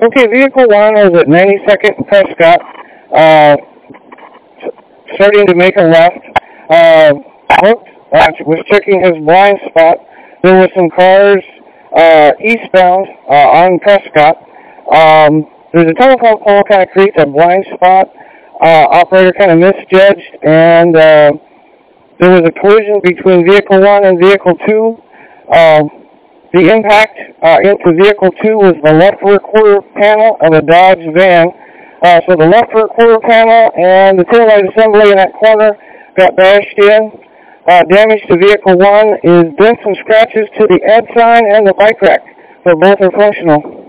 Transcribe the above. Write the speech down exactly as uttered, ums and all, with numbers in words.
Okay, vehicle one was at ninety-second and Prescott, uh, starting to make a left. Uh, looked, uh, was checking his blind spot. There were some cars uh, eastbound uh, on Prescott. Um, there's a telephone pole kind of creates a blind spot. Uh, operator kind of misjudged, and uh, there was a collision between vehicle one and vehicle two. Uh, the impact uh, into vehicle two was the left rear quarter panel of a Dodge van. Uh, so the left rear quarter panel and the taillight assembly in that corner got bashed in. Uh, damage to vehicle one is dents and scratches to the ed sign and the bike rack, so both are functional.